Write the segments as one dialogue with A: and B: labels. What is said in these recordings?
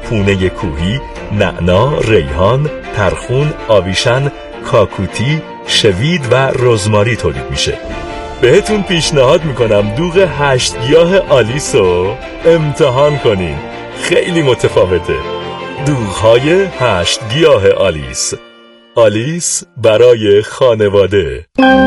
A: پونه کوهی، نعنا، ریحان، ترخون، آویشن، کاکوتی، شوید و رزماری تولید میشه. بهتون پیشنهاد میکنم دوغ 8 گیاه آلیس رو امتحان کنین. خیلی متفاوته. دوغ‌های 8 گیاه آلیس. آلیس برای خانواده.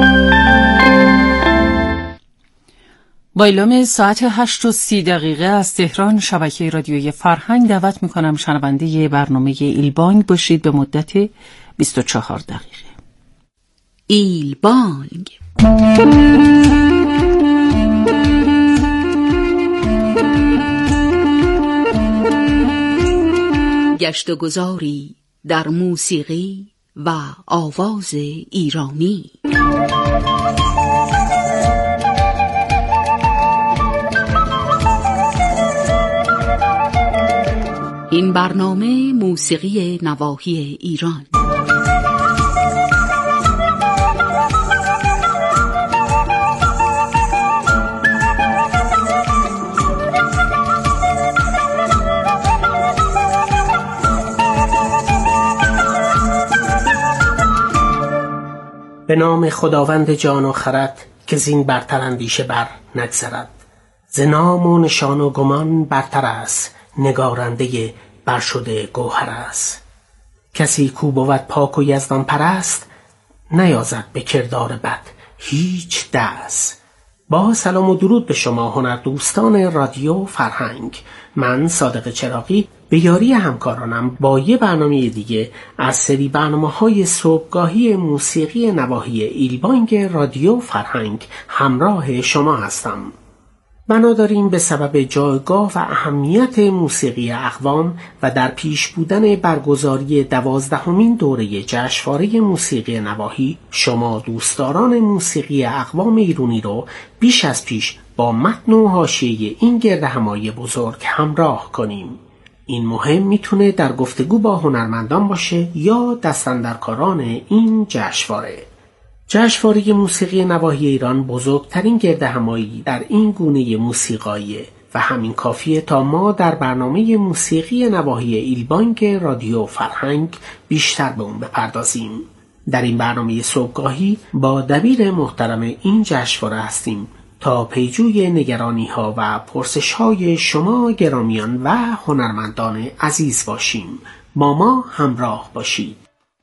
B: با اعلام ساعت 8:30 از تهران شبکه رادیویی فرهنگ دعوت میکنم شنونده برنامه ایلبانگ باشید به مدت 24 دقیقه. ایلبانگ. گشت و گذاری در موسیقی و آواز ایرانی. این برنامه موسیقی نواحی ایران.
C: به نام خداوند جان و خرد که زین برتر اندیشه بر نگذرد. ز نام و نشان و گمان برتر است، نگارنده برشده گوهر است. کسی کو بود پاک و یزدان پرست، نیازد به کردار بد هیچ دست. با سلام و درود به شما هنردوستان رادیو فرهنگ. من صادق چراغی به یاری همکارانم با یه برنامه دیگه از سری برنامه‌های صبحگاهی موسیقی نواحی ایلبانگ رادیو فرهنگ همراه شما هستم. بنا داریم به سبب جایگاه و اهمیت موسیقی اقوام و در پیش بودن برگزاری 12مین دوره جشنواره موسیقی نواحی شما دوستداران موسیقی اقوام ایرانی رو بیش از پیش با متن و حاشیه این گردهمایی بزرگ همراه کنیم. این مهم میتونه در گفتگو با هنرمندان باشه یا دستاندرکاران این جشنواره. جشنواره موسیقی نواحی ایران بزرگترین گردهمایی در این گونه موسیقاییه و همین کافیه تا ما در برنامه موسیقی نواحی ایلبانگ رادیو فرهنگ بیشتر به اون بپردازیم. در این برنامه صبحگاهی با دبیر محترم این جشنواره هستیم تا پیجوی نگرانی‌ها و پرسش‌های شما گرامیان و هنرمندان عزیز باشیم. با ما همراه باشید.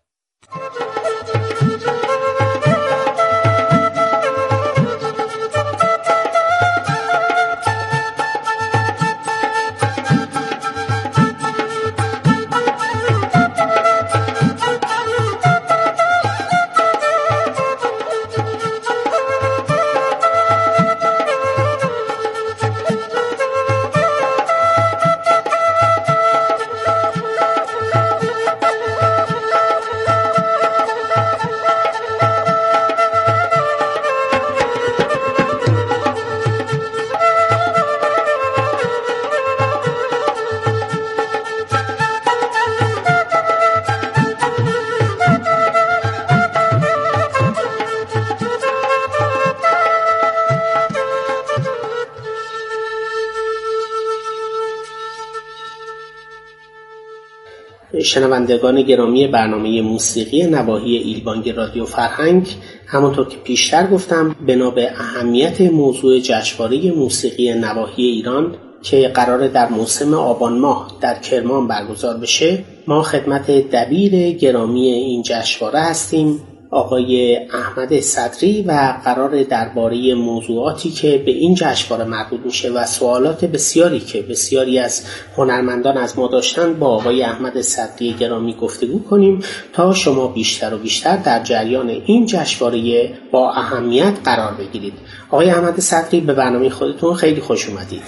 C: شنوندگان گرامی برنامه موسیقی نواحی ایلبانگ رادیو فرهنگ، همونطور که پیشتر گفتم بنا به اهمیت موضوع جشنواره موسیقی نواحی ایران که قراره در موسم آبان ماه در کرمان برگزار بشه، ما خدمت دبیر گرامی این جشنواره هستیم، آقای احمد صدری، و قرار درباره موضوعاتی که به این جشنواره مربوط میشه و سوالات بسیاری که بسیاری از هنرمندان از ما داشتن با آقای احمد صدری گرامی گفتگو کنیم تا شما بیشتر و بیشتر در جریان این جشنواره با اهمیت قرار بگیرید. آقای احمد صدری، به برنامه خودتون خیلی خوش اومدید.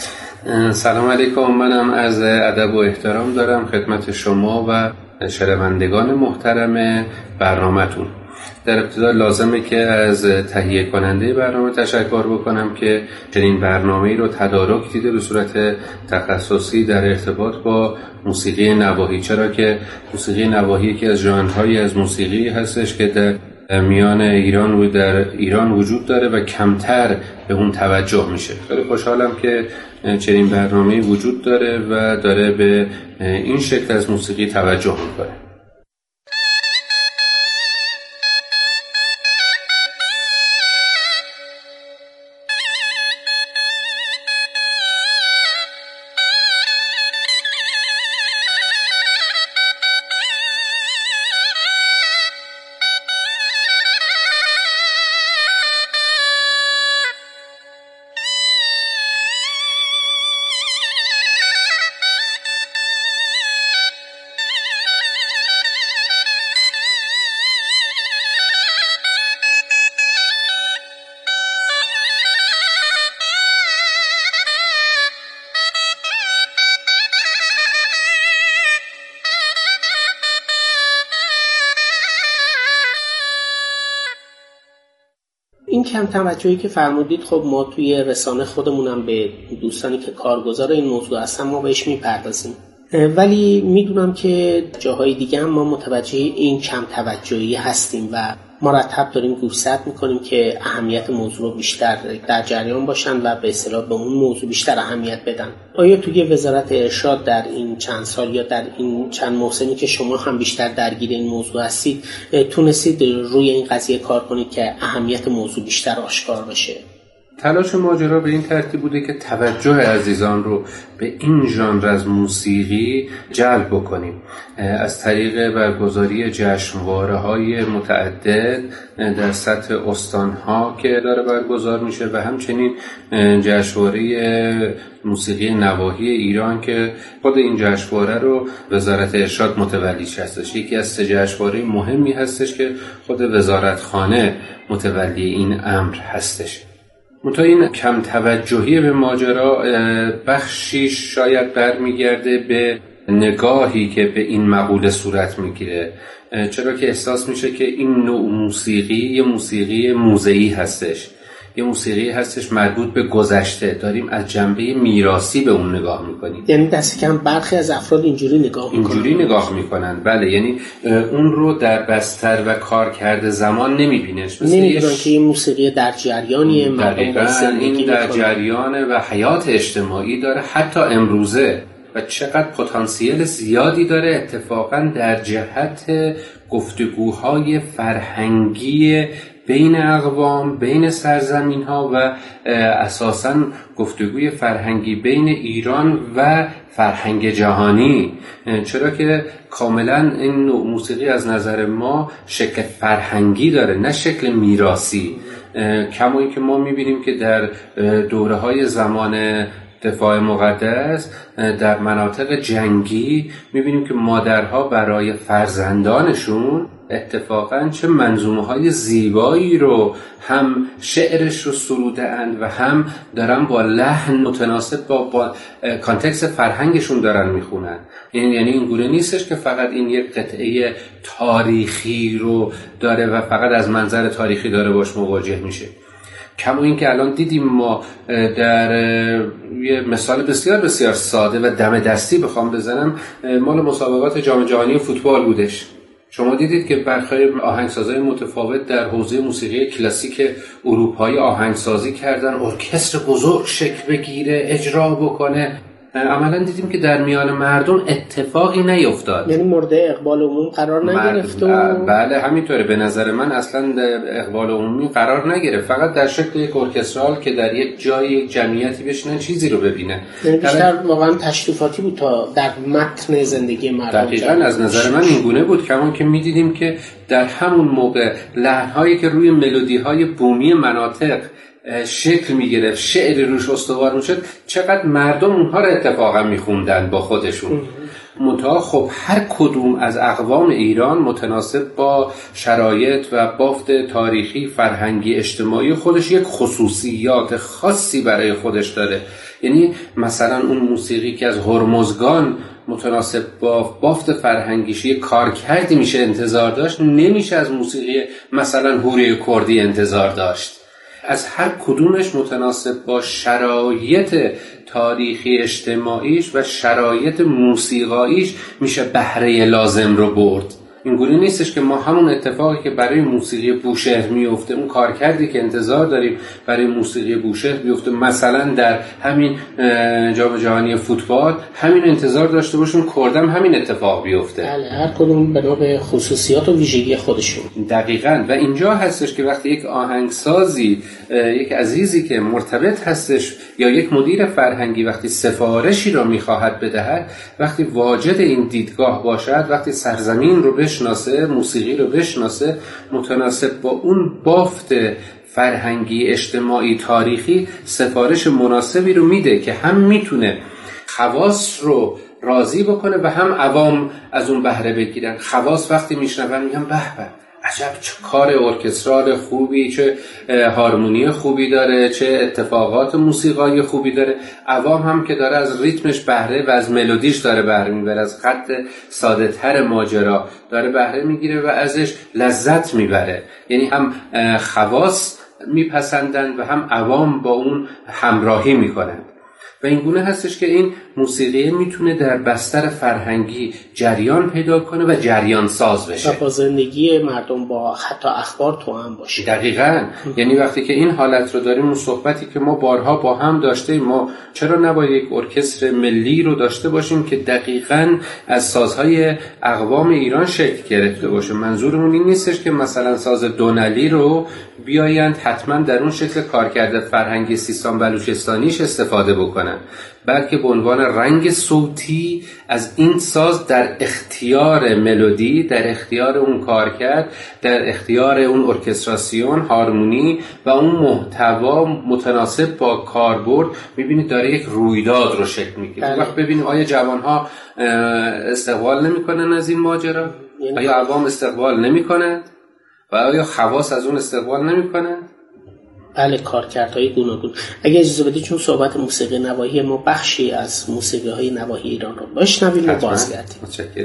D: سلام علیکم. منم از ادب و احترام دارم خدمت شما و شنوندگان محترم برنامه‌تون. در ابتدا لازمه که از تهیه کننده برنامه تشکر بکنم که چنین برنامه‌ای رو تدارک دیده به صورت تخصصی در ارتباط با موسیقی نواحی، چرا که موسیقی نواحی یکی از ژانرهایی از موسیقی هستش که در میان ایران و در ایران وجود داره و کمتر به اون توجه میشه. خیلی خوشحالم که چنین برنامه‌ای وجود داره و داره به این شکل از موسیقی توجه میکنه.
C: این کم توجهی که فرمودید، خب ما توی رسانه خودمونم به دوستانی که کارگزار این موضوع هستن ما بهش میپردازیم، ولی میدونم که جاهای دیگه هم ما متوجه این کم توجهی هستیم و مرتب داریم گوشزد میکنیم که اهمیت موضوع رو بیشتر در جریان باشن و به اصطلاح به اون موضوع بیشتر اهمیت بدن. آیا توی وزارت ارشاد در این چند سال یا در این چند موسمی که شما هم بیشتر درگیر این موضوع هستید تونستید روی این قضیه کار کنید که اهمیت موضوع بیشتر آشکار بشه؟
D: تلاش ماجرا به این ترتیب بوده که توجه عزیزان رو به این ژانر از موسیقی جلب بکنیم از طریق برگزاری جشنواره‌های متعدد در سطح استان‌ها که داره برگزار میشه و همچنین جشنواره موسیقی نواحی ایران که خود این جشنواره رو وزارت ارشاد متولیش هستش. یکی از 3 جشنواره مهمی هستش که خود وزارتخانه متولی این امر هستش. منتها این کم توجهی به ماجرا بخشی شاید برمیگرده به نگاهی که به این مقوله صورت میگیره، چرا که احساس میشه که این نوع موسیقی یه موسیقی موزه‌ای هستش، یه موسیقی هستش مربوط به گذشته، داریم از جنبه میراثی به اون نگاه میکنیم.
C: یعنی دست کم برخی از افراد اینجوری نگاه میکنن.
D: بله، یعنی اون رو در بستر و کار کرده زمان نمیبینش،
C: نمیدونن که این موسیقی در جریانیه،
D: دقیقاً این در جریانه و حیات اجتماعی داره حتی امروزه و چقدر پتانسیل زیادی داره اتفاقاً در جهت گفتگوهای فرهنگی بین اقوام، بین سرزمین‌ها و اساساً گفتگوی فرهنگی بین ایران و فرهنگ جهانی، چرا که کاملاً این نوع موسیقی از نظر ما شکل فرهنگی داره نه شکل میراثی. کمایی که ما می‌بینیم که در دوره‌های زمان دفاع مقدس در مناطق جنگی می‌بینیم که مادرها برای فرزندانشون اتفاقاً چه منظومه‌های زیبایی رو هم شعرش رو سروده‌اند و هم دارن با لحن متناسب با کانتکست فرهنگشون دارن میخونن. یعنی این گونه نیستش که فقط این یک قطعه تاریخی رو داره و فقط از منظر تاریخی داره باش مواجه میشه. کما این که الان دیدیم ما در یه مثال بسیار بسیار ساده و دم دستی بخوام بزنم، مال مسابقات جام جهانی فوتبال بودش. شما دیدید که برخی آهنگسازهای متفاوت در حوزه موسیقی کلاسیک اروپایی آهنگسازی کردن، ارکستر بزرگ شکل بگیره، اجرا بکنه. عملا دیدیم که در میان مردم اتفاقی نیفتاد،
C: یعنی مورد اقبال عمومی قرار نگرفت.
D: بله همینطوره. به نظر من اصلا اقبال عمومی قرار نگرفت، فقط در شکل یک ارکسترال که در یک جای یک جمعیتی بشینن چیزی رو ببینن.
C: یعنی بیشتر واقعا تشریفاتی بود تا در متن زندگی مردم.
D: دقیقاً از نظر من این گونه بود، کمان که می‌دیدیم که در همون موقع لحن‌هایی که روی ملودی‌های بومی مناطق شکل میگرفت، شعر روش استوار میشد، چقدر مردم اونها رو اتفاقا میخوندن با خودشون. منتها خب هر کدوم از اقوام ایران متناسب با شرایط و بافت تاریخی، فرهنگی، اجتماعی خودش یک خصوصیات خاصی برای خودش داره. یعنی مثلا اون موسیقی که از هرمزگان متناسب با بافت فرهنگیش یک کار کردی میشه انتظار داشت، نمیشه از موسیقی مثلا هوری کردی انتظار داشت. از هر کدومش متناسب با شرایط تاریخی اجتماعیش و شرایط موسیقاییش میشه بهره لازم رو برد. اینگونه نیستش که ما همون اتفاقی که برای موسیقی بوشهر میفته، اون کارکردی که انتظار داریم برای موسیقی بوشهر بیفته، مثلا در همین جام جهانی فوتبال همین انتظار داشته باشیم کردم همین اتفاق بیفته.
C: بله، هر کدوم بنا به خصوصیات و ویژگی خودشون.
D: دقیقاً. و اینجا هستش که وقتی یک آهنگسازی، یک عزیزی که مرتبط هستش یا یک مدیر فرهنگی وقتی سفارشی رو میخواهد بدهد، وقتی واجد این دیدگاه باشد، وقتی سرزمین رو بشناسه، موسیقی رو بشناسه، متناسب با اون بافت فرهنگی، اجتماعی، تاریخی سفارش مناسبی رو میده که هم میتونه خواص رو راضی بکنه و هم عوام از اون بهره بگیرن. خواص وقتی میشنون میگن به به، عجب چه کار ارکسترال خوبی، چه هارمونی خوبی داره، چه اتفاقات موسیقایی خوبی داره. عوام هم که داره از ریتمش بهره و از ملودیش داره بهره میبره، از خط ساده تر ماجرا داره بهره میگیره و ازش لذت میبره. یعنی هم خواص میپسندن و هم عوام با اون همراهی میکنن. و این گونه هستش که این موسیقی میتونه در بستر فرهنگی جریان پیدا کنه و جریان ساز بشه
C: و با زندگی مردم، با حتی اخبار تو هم باشه.
D: دقیقاً. یعنی وقتی که این حالت رو داریم، اون صحبتی که ما بارها با هم داشتیم، ما چرا نباید یک ارکستر ملی رو داشته باشیم که دقیقاً از سازهای اقوام ایران شکل گرفته باشه. منظورمون این نیستش که مثلا ساز دونلی رو بیایند حتما در اون شکل کارکرد فرهنگی سیستان بلوچستانیش استفاده بکنن، بلکه به عنوان رنگ صوتی از این ساز در اختیار ملودی، در اختیار اون کارکرد، در اختیار اون ارکستراسیون، هارمونی و اون محتوا متناسب با کاربرد، میبینید داره یک رویداد رو شکل میگیره. وقت ببینیم آیا جوانها استقبال نمیکنن از این ماجرا؟ آیا عوام استقبال نمیکنن؟ و آیا خواص از اون استقبال نمیکنن؟
C: بله، کارکردهای گوناگون. اگه اجازه بدید، چون صحبت موسیقی نواحی ما، بخشی از موسیقی های نواحی ایران رو بشنویم و بازگردیم.
D: متشکرم.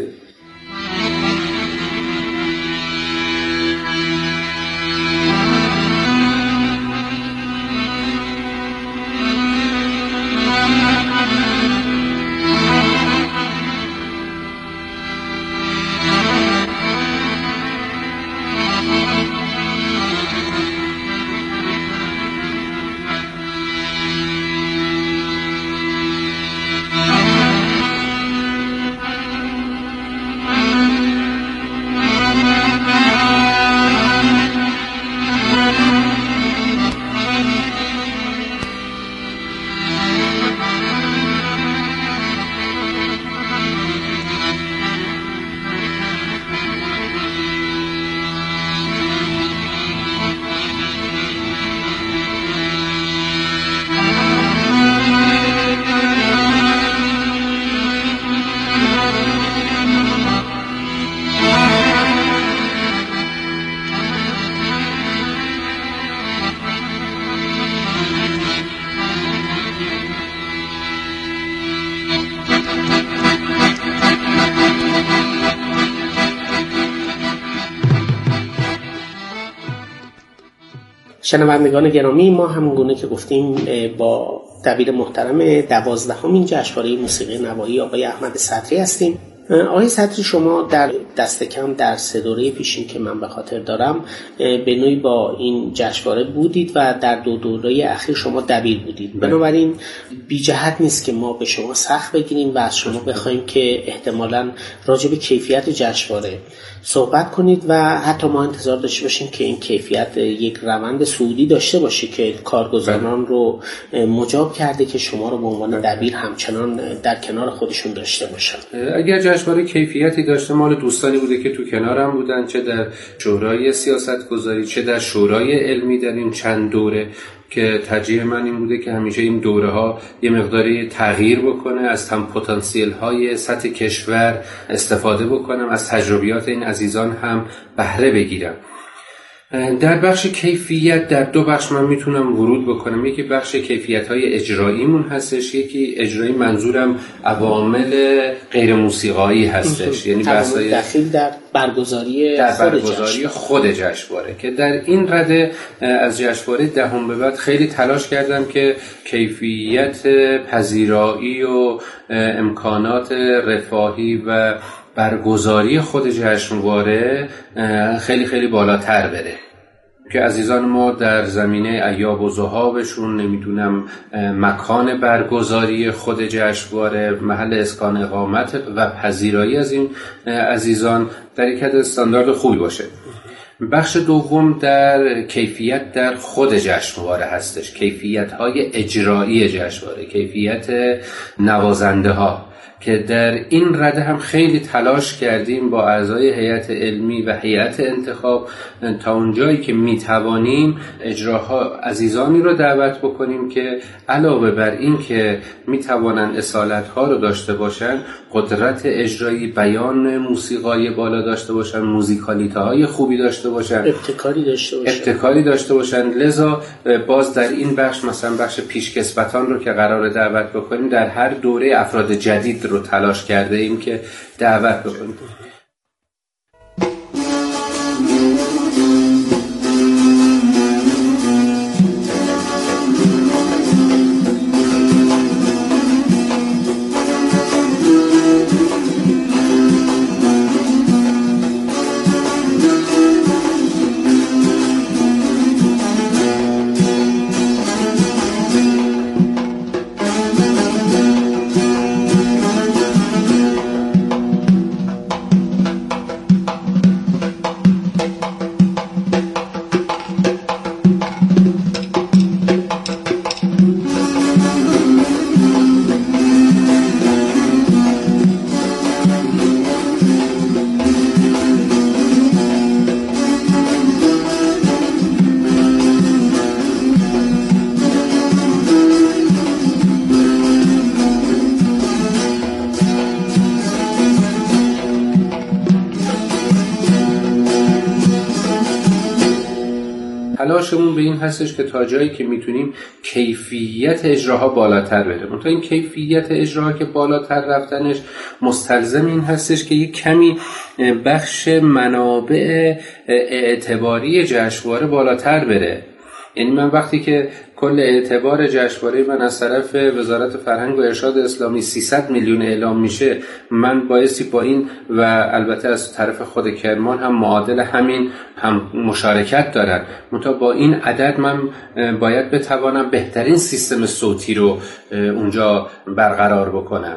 C: شنوندگان گرامی، ما همونگونه که گفتیم با دبیر محترم 12مین جشنواره موسیقی نواحی آقای احمد صدری هستیم. آقای صدری، شما در دست کم در 3 دوره پیشین که من به خاطر دارم به نوعی با این جشنواره بودید و در 2 دوره اخیر شما دبیر بودید. بنابراین بی جهت نیست که ما به شما سخت بگیریم و از شما بخوایم که احتمالاً راجع به کیفیت جشنواره صحبت کنید و حتی ما انتظار داشته باشیم که این کیفیت یک روند صعودی داشته باشه که کارگزاران رو مجاب کرده که شما رو به عنوان دبیر همچنان در کنار خودشون داشته باشن.
D: اگر جشنواره کیفیتی داشته، مال دوستانی بوده که تو کنارم بودن، چه در شورای سیاستگذاری چه در شورای علمی، در این چند دوره که ترجیح من این بوده که همیشه این دوره ها یه مقداری تغییر بکنه، از پتانسیل های سطح کشور استفاده بکنم، از تجربیات این عزیزان هم بهره بگیرم. در بخش کیفیت در 2 بخش من میتونم ورود بکنم. یکی بخش کیفیت های اجراییمون هستش، یکی اجرایی منظورم عوامل غیر موسیقایی هستش، یعنی بحث‌های
C: داخل در برگزاری
D: خود جشنواره که در این رده از جشنواره 10 به بعد خیلی تلاش کردم که کیفیت پذیرایی و امکانات رفاهی و برگزاری خود جشنواره خیلی خیلی بالاتر بره، که عزیزان ما در زمینه ایاب و ذهابشون، نمیدونم مکان برگزاری خود جشنواره، محل اسکان اقامت و پذیرایی از این عزیزان در یک حد استاندارد خوبی باشه. بخش دوم در کیفیت در خود جشنواره هستش، کیفیت‌های اجرایی جشنواره، کیفیت نوازنده ها، که در این رده هم خیلی تلاش کردیم با اعضای هیئت علمی و هیئت انتخاب تا اونجایی که میتوانیم اجراها عزیزانی رو دعوت بکنیم که علاوه بر این که میتوانن اصالت‌ها رو داشته باشن، قدرت اجرایی، بیان موسیقایی بالا داشته باشن، موزیکالیته‌های خوبی داشته باشن، ابتکاری داشته باشن. لذا باز در این بخش، مثلا بخش پیشکسوتان رو که قرار دعوت بکنیم، در هر دوره افراد جدید رو تلاش کرده ایم که دعوت بکنیم. تلاشمون به این هستش که تا جایی که میتونیم کیفیت اجراها بالاتر بره. منتها این کیفیت اجراها که بالاتر رفتنش مستلزم این هستش که یک کمی بخش منابع اعتباری جشنواره بالاتر بره. یعنی من وقتی که کل اعتبار جشنواره من از طرف وزارت فرهنگ و ارشاد اسلامی 300 میلیون اعلام میشه، من بایستی با این و البته از طرف خود کرمان هم معادل همین هم مشارکت دارن، منتها با این عدد من باید بتوانم بهترین سیستم صوتی رو اونجا برقرار بکنم،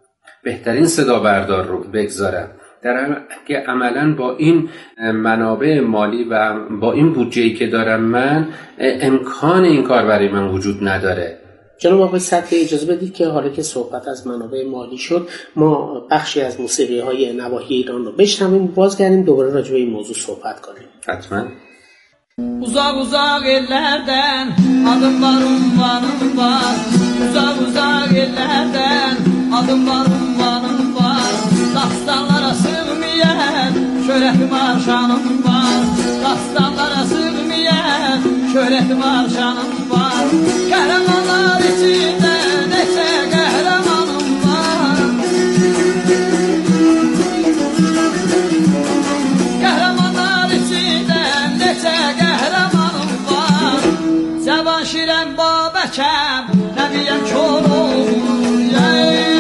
D: بهترین صدا بردار رو بگذارم. در که عملاً با این منابع مالی و با این بودجه‌ای که دارم من، امکان این کار برای من وجود نداره.
C: جناب آقای صدر، اجازه بدید که حالا که صحبت از منابع مالی شد، ما بخشی از موسیقی‌های نواحی ایران رو بشنویم، بازگردیم دوباره راجع به این موضوع صحبت کنیم.
D: حتما.
E: Uzak uzak ellerden adımlarım var. Uzak uzak ellerden adımlarım var. Dağstanlara sığmayan şöhretim var, şanım var. Dağstanlara sığmayan şöhretim var, şanım var. Kahramanlar içinde neçe kahramanım var. Kahramanlar içinde neçe kahramanım var. Cavan şirem babəkəm, nəbiyəm Koroğluyam.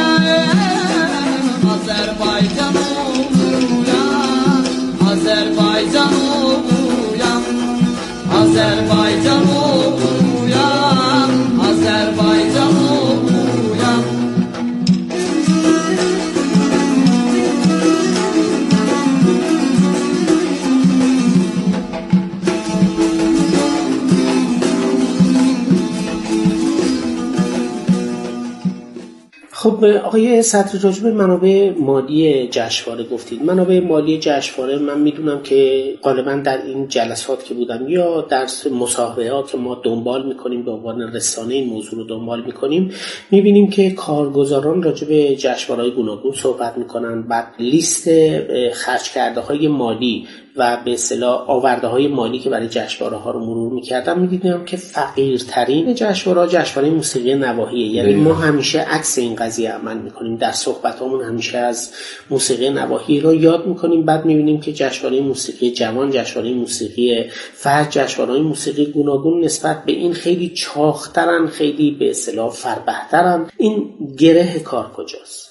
E: Azərbaycan oğluyam, Azərbaycan oğluyam, Azərbaycan oğluyam, Azərbaycan oğluyam.
C: خب آقای صدر، راجع به منابع مالی جشنواره گفتید. منابع مالی جشنواره من میدونم که غالبا در این جلسات که بودم یا در مصاحبه‌ها که ما دنبال میکنیم به عنوان رسانه این موضوع رو دنبال میکنیم، میبینیم که کارگزاران راجع به جشنواره‌های گوناگون صحبت میکنن، بعد لیست خرج کرده های مالی و به اصطلاح آورده های مالی که برای جشنواره ها رو مرور میکردم، میدیدم که فقیرترین جشنواره موسیقی نواحیه. یعنی ما همیشه عکس این قضیه عمل میکنیم، در صحبتامون همیشه از موسیقی نواحی رو یاد میکنیم، بعد میبینیم که جشنواره موسیقی جوان، جشنواره موسیقی فرد، جشنواره موسیقی گوناگون نسبت به این خیلی چاق‌ترن، خیلی به اصطلاح فربه‌ترن. این گره کار کجاست؟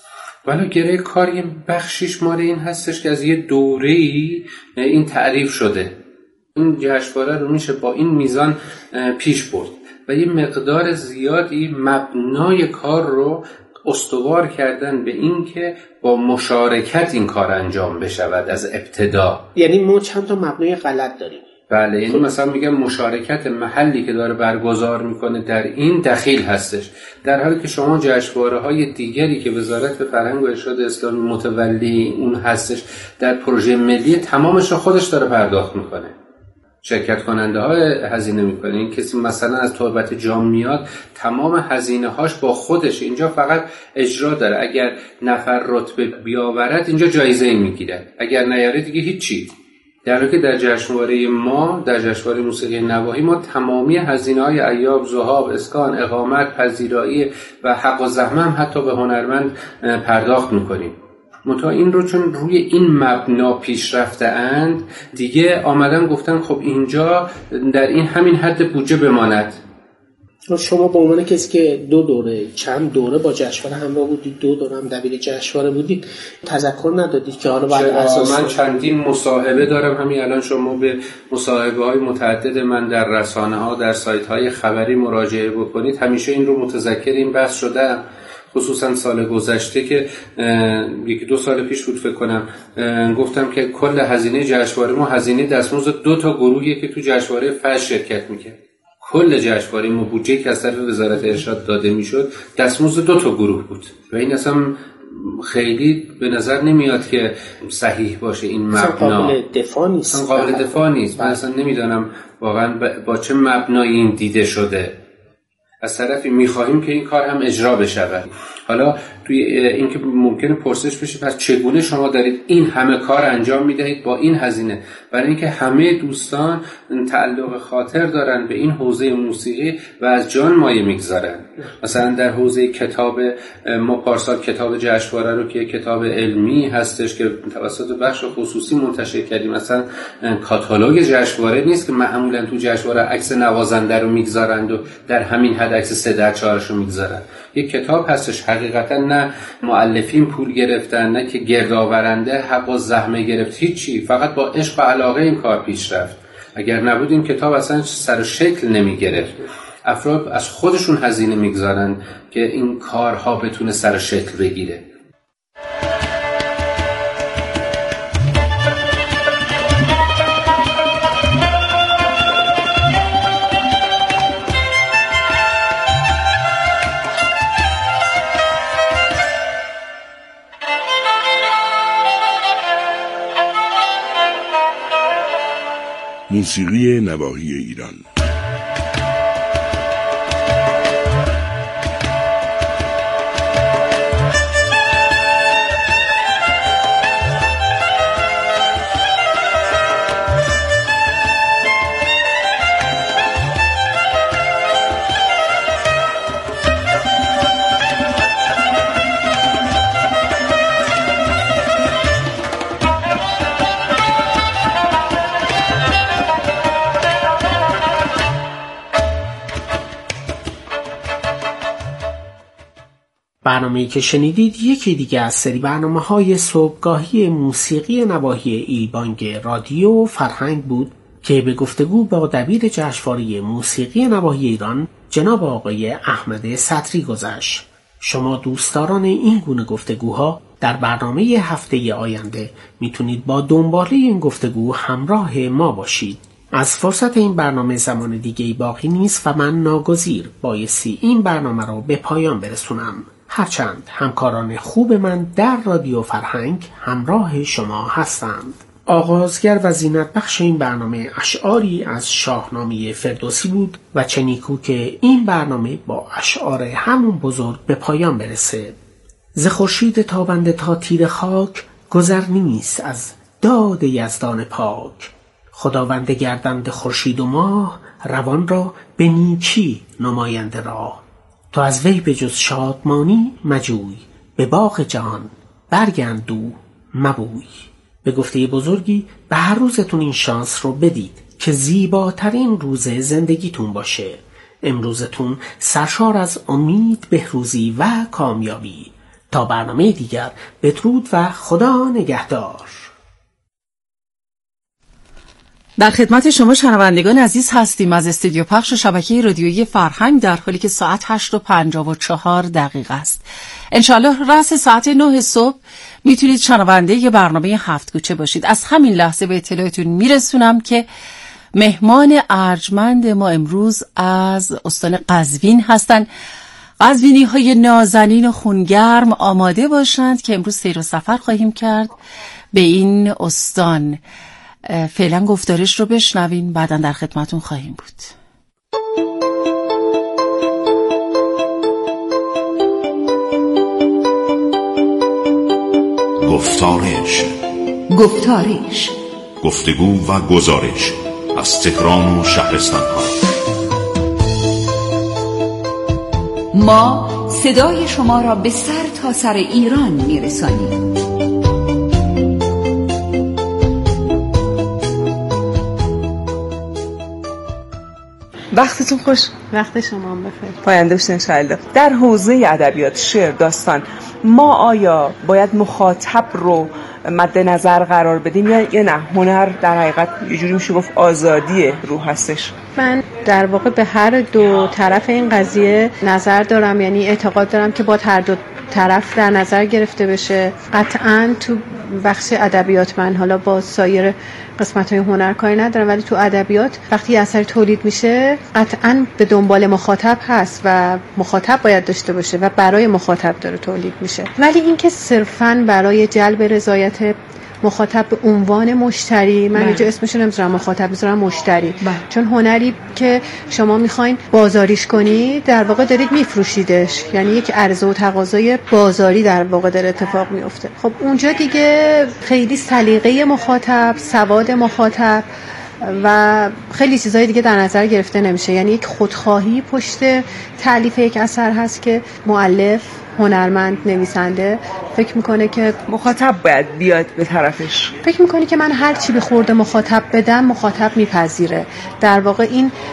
D: ولی گره کار یه بخشیش مال این هستش که از یه دوره‌ای این تعریف شده. این جشنواره رو میشه با این میزان پیش برد و یه مقدار زیادی مبنای کار رو استوار کردن به این که با مشارکت این کار انجام بشود از ابتدا.
C: یعنی ما چند تا مبنای غلط داریم.
D: بله، یعنی مثلا میگم مشارکت محلی که داره برگزار میکنه در این دخیل هستش، در حالی که شما جشنواره‌های دیگری که وزارت فرهنگ و ارشاد اسلامی متولی اون هستش در پروژه ملی تمامش رو خودش داره پرداخت میکنه، شرکت کننده ها هزینه میکنه. این کسی مثلا از تربت جام میاد تمام هزینه هاش با خودش، اینجا فقط اجرا داره. اگر نفر رتبه بیاورد اینجا جایزه میگیره، اگر نیاره دیگه هیچی. در حالی که در جشنواره ما، در جشنواره موسیقی نواحی، ما تمامی هزینه‌های ایاب، ذهاب، اسکان، اقامت، پذیرایی و حق و زحمه هم حتی به هنرمند پرداخت میکنیم. منتها این رو چون روی این مبنا پیش رفته‌اند دیگه آمدن گفتن خب اینجا در این همین حد بودجه بماند.
C: شما به عنوان کسی که چند دوره با جشنواره همراه بودید، 2 دوره هم دبیر جشنواره بودید، تذکر ندادید که حالا بعد اساس
D: من چندین مصاحبه دارم، همین الان شما به مصاحبه‌های متعدد من در رسانه‌ها، در سایت‌های خبری مراجعه بکنید، همیشه این رو متذکر این بحث شدم. خصوصا سال گذشته که 1-2 سال پیش بود فکر کنم، گفتم که کل هزینه جشنواره ما هزینه دستمزد 2 تا گروهیه که تو جشنواره فجر شرکت میکنه. کل جشنواره ما بودجه که از طرف وزارت ارشاد داده میشد دستمزد 2 تا گروه بود و این اصلا خیلی به نظر نمیاد که صحیح باشه. این مبنا
C: قابل دفاع نیست.
D: قابل دفاع نیست. من اصلا نمیدونم واقعا با چه مبنایی این دیده شده. از طرفی میخواهیم که این کار هم اجرا بشود. حالا توی این که ممکنه پرسش بشه پس چگونه شما دارید این همه کار انجام میدهید با این هزینه؟ برای اینکه همه دوستان تعلق خاطر دارن به این حوزه موسیقی و از جان مایه میگذارن. مثلا در حوزه کتاب، ما پارسال کتاب جشنواره رو که کتاب علمی هستش که توسط بخش خصوصی منتشر کردیم، مثلا کاتالوگ جشنواره نیست که معمولا تو جشنواره عکس نوازنده رو میگذارند و در همین حد عکس 3-4 رو میگذارن. یک کتاب هستش، حقیقتا نه مؤلفین پول گرفتن نه که گردآورنده حق و زحمه گرفت، هیچی، فقط با عشق و علاقه این کار پیش رفت. اگر نبود این کتاب اصلا سر و شکل نمی گرفت. افراد از خودشون هزینه میگذارن که این کارها بتونه سر و شکل بگیره.
F: موسیقی نواحی ایران.
C: برنامه‌ای که شنیدید یکی دیگه از سری برنامه‌های صبحگاهی موسیقی نواحی ایلبانگ رادیو فرهنگ بود که به گفتگو با دبیر جشنواره موسیقی نواحی ایران جناب آقای احمد سطری گذشت. شما دوستداران این گونه گفتگوها در برنامه هفته آینده میتونید با دنباله این گفتگو همراه ما باشید. از فرصت این برنامه زمان دیگه‌ای باقی نیست و من ناگزیر بایستی این برنامه رو به پایان برسونم. هرچند همکاران خوب من در رادیو فرهنگ همراه شما هستند. آغازگر و زینت بخش این برنامه اشعاری از شاهنامه فردوسی بود و چه نیکو که این برنامه با اشعار همون بزرگ به پایان برسه. ز خورشید تابنده تا تیر خاک گذر نیست از داد یزدان پاک. خداوند گردنده خورشید و ماه روان را به نیکی نماینده راه. تو از وی به جز شادمانی مجوی به باغ جهان برگندو مبوی. به گفته بزرگی به هر روزتون این شانس رو بدید که زیباترین روز زندگیتون باشه. امروزتون سرشار از امید، بهروزی و کامیابی. تا برنامه دیگر بدرود و خدا نگهدار.
B: در خدمت شما شنوندگان عزیز هستیم از استودیو پخش شبکه رادیویی فرهنگ، در حالی که ساعت 8:54 است. انشالله رأس ساعت 9 صبح میتونید شنونده ی برنامه هفت کوچه باشید. از همین لحظه به اطلاعتون میرسونم که مهمان ارجمند ما امروز از استان قزوین هستند. قزوینی های نازنین و خونگرم آماده باشند که امروز سیر و سفر خواهیم کرد به این استان. فعلا گفتارش رو بشنوین، بعداً در خدمتون خواهیم بود.
F: گفتارش گفتگو و گزارش از تهران و شهرستان‌ها. ما صدای شما را به سر تا سر ایران می‌رسانیم.
G: وقتتون خوش.
H: وقت شما هم بخیر.
G: پاینده باشید انشاءالله. در حوزه ادبیات، شعر، داستان، ما آیا باید مخاطب رو مد نظر قرار بدیم یا نه هنر در حقیقت یه جوری میشه گفت آزادی روح هستش؟
H: من در واقع به هر دو طرف این قضیه نظر دارم، یعنی اعتقاد دارم که با هر دو طرف در نظر گرفته بشه. قطعاً تو بخش ادبیات، من حالا با سایر قسمت‌های هنر کاری ندارم، ولی تو ادبیات وقتی اثر تولید میشه قطعاً به دنبال مخاطب هست و مخاطب باید داشته باشه و برای مخاطب داره تولید میشه. ولی اینکه صرفاً برای جلب رضایت مخاطب به عنوان مشتری، من اینجا اسمشو نمیذارم مخاطب، میذارم مشتری، چون هنری که شما میخواین بازاریش کنی در واقع دارید میفروشیدش، یعنی یک عرضه و تقاضای بازاری در واقع در اتفاق میفته. خب اونجا دیگه خیلی سلیقه مخاطب، سواد مخاطب و خیلی چیزای دیگه در نظر گرفته نمیشه. یعنی یک خودخواهی پشت تألیف یک اثر هست که مؤلف، هنرمند، نویسنده فکر میکنه که
G: مخاطب باید بیاد به طرفش،
H: فکر میکنه که من هر چی به خورده مخاطب بدم مخاطب میپذیره. در واقع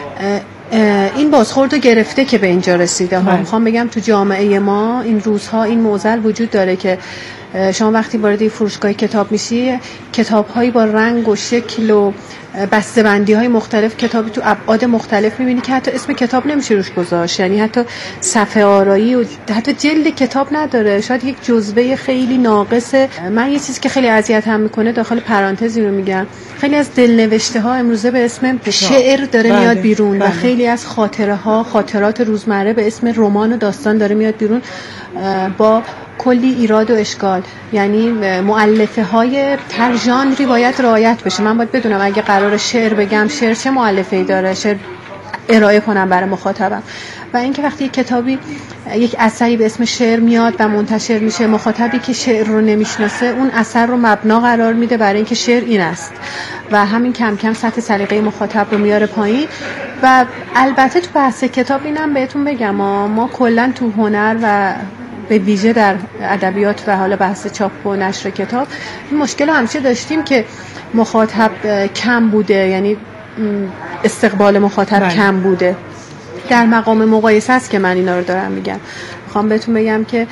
H: این بازخورد رو گرفته که به اینجا رسیده ها. میخوام بگم تو جامعه ما این روزها این معضل وجود داره که شما وقتی وارد فروشگاه کتاب میشی، کتاب‌هایی با رنگ و شکل و بسته‌بندی‌های مختلف، کتابی تو ابعاد مختلف می‌بینی که حتی اسم کتاب نمیشه روش گذاشت، یعنی حتی صفحه آرایی و حتی جلد کتاب نداره، شاید یک جزوه خیلی ناقصه. من یه چیزی که خیلی اذیتم میکنه، داخل پرانتزی رو میگم، خیلی از دلنوشته‌ها امروزه به اسم شعر داره میاد بیرون و خیلی از خاطرات روزمره به اسم رمان و داستان داره میاد بیرون با کلی ایراد و اشکال. یعنی مؤلفه های هر ژانری باید رعایت بشه. من باید بدونم اگه قرار شعر بگم، شعر چه مؤلفه‌ای داره، شعر ارائه کنم برای مخاطبم. و اینکه وقتی یک اثری به اسم شعر میاد و منتشر میشه، مخاطبی که شعر رو نمیشناسه اون اثر رو مبنا قرار میده برای اینکه شعر این است و همین کم کم سطح سلیقه مخاطب رو میاره پایین. و البته تو بحث کتاب اینم بهتون بگم، ما کلا تو هنر و به ویژه در ادبیات و حالا بحث چاپ و نشر کتاب این مشکل رو همیشه داشتیم که مخاطب کم بوده، یعنی استقبال مخاطب کم بوده. در مقام مقایسه است که من اینا رو دارم میگم. میخوام بهتون بگم که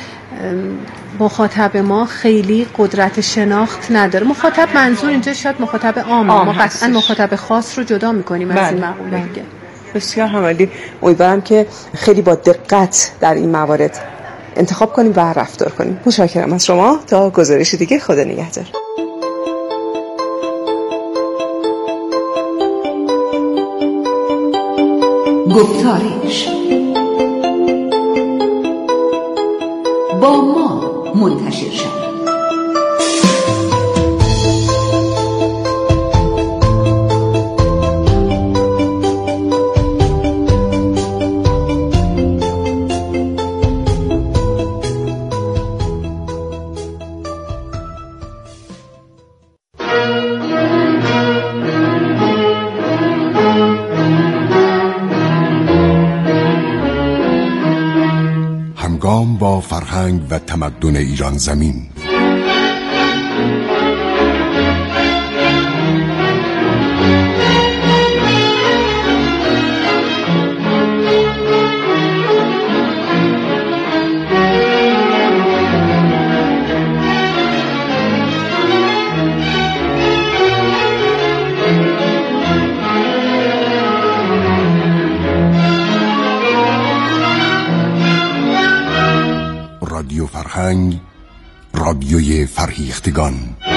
H: مخاطب ما خیلی قدرت شناخت نداره. مخاطب منظور اینجا شاید مخاطب عامه، ما قطعا مخاطب خاص رو جدا میکنیم از این مقوله دیگه.
G: بسیار همالی. امیدوارم که خیلی با دقت در این موارد انتخاب کنیم و رفتار کنیم. متشکرم از شما. تا گزارش دیگه، خدا نگهدار.
F: گفتارش با ما منتشر شد.
I: با فرهنگ و تمدن ایران زمین. فرهنگ، رادیوی فرهیختگان.